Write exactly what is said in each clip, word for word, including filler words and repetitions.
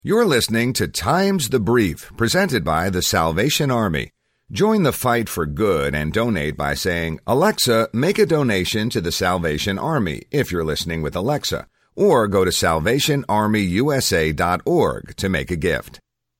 You're listening to Times the Brief, presented by the Salvation Army. Join the fight for good and donate by saying, Alexa, make a donation to the Salvation Army, if you're listening with Alexa, or go to salvation army u s a dot org to make a gift.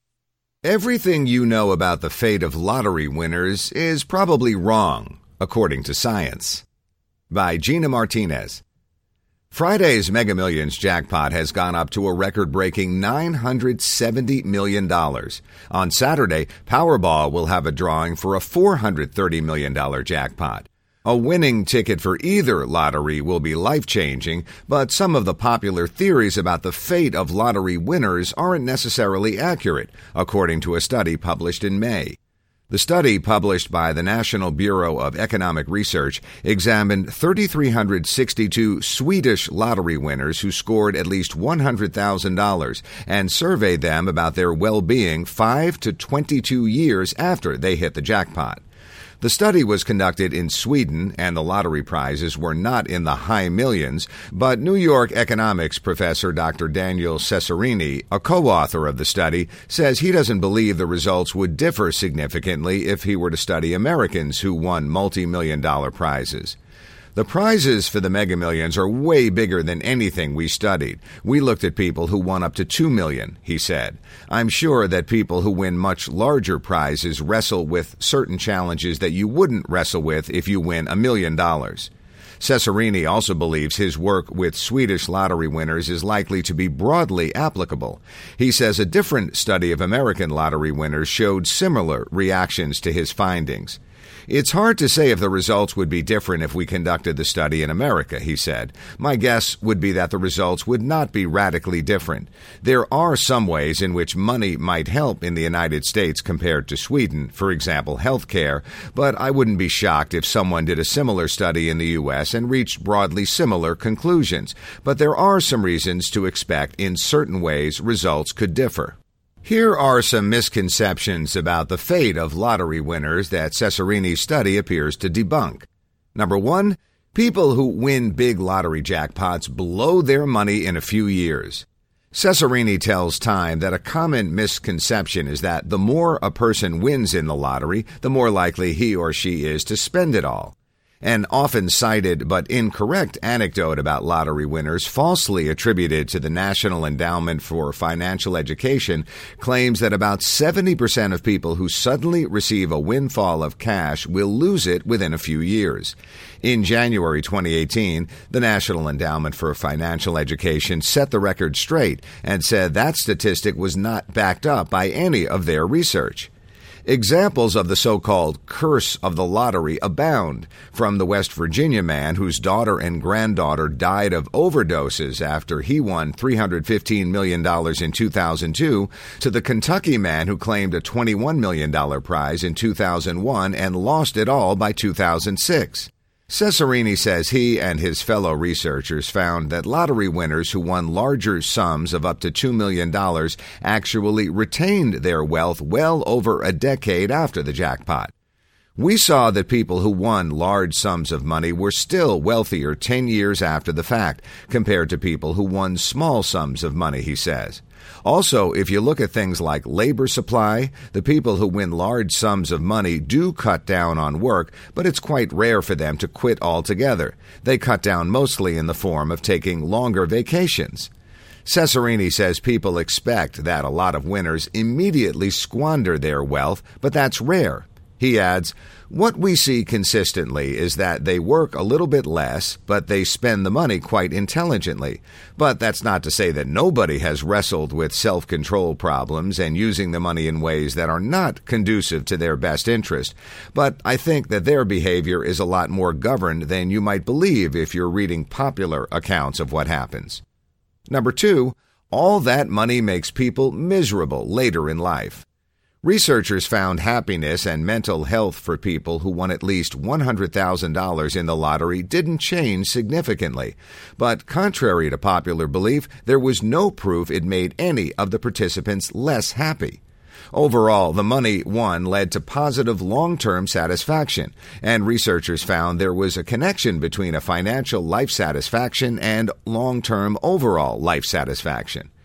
Everything you know about the fate of lottery winners is probably wrong, according to science. By Gina Martinez. Friday's Mega Millions jackpot has gone up to a record-breaking nine hundred seventy million dollars. On Saturday, Powerball will have a drawing for a four hundred thirty million dollars jackpot. A winning ticket for either lottery will be life-changing, but some of the popular theories about the fate of lottery winners aren't necessarily accurate, according to a study published in May. The study, published by the National Bureau of Economic Research, examined three thousand three hundred sixty-two Swedish lottery winners who scored at least one hundred thousand dollars and surveyed them about their well-being five to twenty-two years after they hit the jackpot. The study was conducted in Sweden, and the lottery prizes were not in the high millions, but New York economics professor Doctor Daniel Cesarini, a co-author of the study, says he doesn't believe the results would differ significantly if he were to study Americans who won multi-million dollar prizes. The prizes for the Mega Millions are way bigger than anything we studied. We looked at people who won up to two million dollars, he said. I'm sure that people who win much larger prizes wrestle with certain challenges that you wouldn't wrestle with if you win a million dollars. Cesarini also believes his work with Swedish lottery winners is likely to be broadly applicable. He says a different study of American lottery winners showed similar reactions to his findings. It's hard to say if the results would be different if we conducted the study in America, he said. My guess would be that the results would not be radically different. There are some ways in which money might help in the United States compared to Sweden, for example, health care, but I wouldn't be shocked if someone did a similar study in the U S and reached broadly similar conclusions. But there are some reasons to expect in certain ways results could differ. Here are some misconceptions about the fate of lottery winners that Cesarini's study appears to debunk. Number one, people who win big lottery jackpots blow their money in a few years. Cesarini tells Time that a common misconception is that the more a person wins in the lottery, the more likely he or she is to spend it all. An often cited but incorrect anecdote about lottery winners falsely attributed to the National Endowment for Financial Education claims that about seventy percent of people who suddenly receive a windfall of cash will lose it within a few years. In January twenty eighteen, the National Endowment for Financial Education set the record straight and said that statistic was not backed up by any of their research. Examples of the so-called curse of the lottery abound, from the West Virginia man whose daughter and granddaughter died of overdoses after he won three hundred fifteen million dollars in two thousand two, to the Kentucky man who claimed a twenty-one million dollars prize in two thousand one and lost it all by two thousand six. Cesarini says he and his fellow researchers found that lottery winners who won larger sums of up to two million dollars actually retained their wealth well over a decade after the jackpot. We saw that people who won large sums of money were still wealthier ten years after the fact, compared to people who won small sums of money, he says. Also, if you look at things like labor supply, the people who win large sums of money do cut down on work, but it's quite rare for them to quit altogether. They cut down mostly in the form of taking longer vacations. Cesarini says people expect that a lot of winners immediately squander their wealth, but that's rare. He adds, what we see consistently is that they work a little bit less, but they spend the money quite intelligently. But that's not to say that nobody has wrestled with self-control problems and using the money in ways that are not conducive to their best interest. But I think that their behavior is a lot more governed than you might believe if you're reading popular accounts of what happens. Number two, all that money makes people miserable later in life. Researchers found happiness and mental health for people who won at least one hundred thousand dollars in the lottery didn't change significantly. But contrary to popular belief, there was no proof it made any of the participants less happy. Overall, the money won led to positive long-term satisfaction, and researchers found there was a connection between a financial life satisfaction and long-term overall life satisfaction.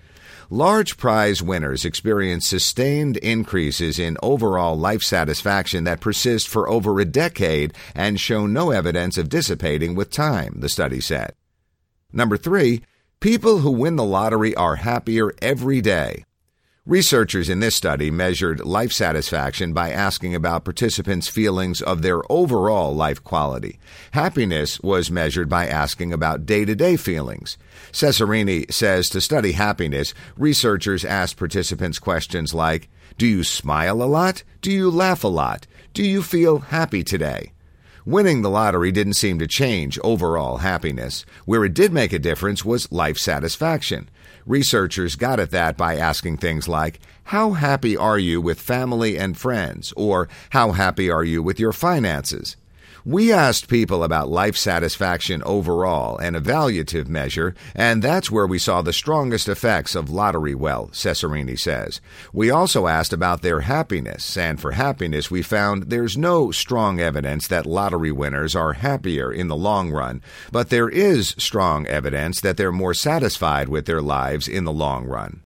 large prize winners experience sustained increases in overall life satisfaction that persist for over a decade and show no evidence of dissipating with time, the study said. Number three, people who win the lottery are happier every day. Researchers in this study measured life satisfaction by asking about participants' feelings of their overall life quality. Happiness was measured by asking about day-to-day feelings. Cesarini says to study happiness, researchers asked participants questions like, do you smile a lot? Do you laugh a lot? Do you feel happy today? Winning the lottery didn't seem to change overall happiness. Where it did make a difference was life satisfaction. Researchers got at that by asking things like, how happy are you with family and friends? Or how happy are you with your finances? We asked people about life satisfaction overall, an evaluative measure, and that's where we saw the strongest effects of lottery wealth, Cesarini says. We also asked about their happiness, and for happiness we found there's no strong evidence that lottery winners are happier in the long run, but there is strong evidence that they're more satisfied with their lives in the long run.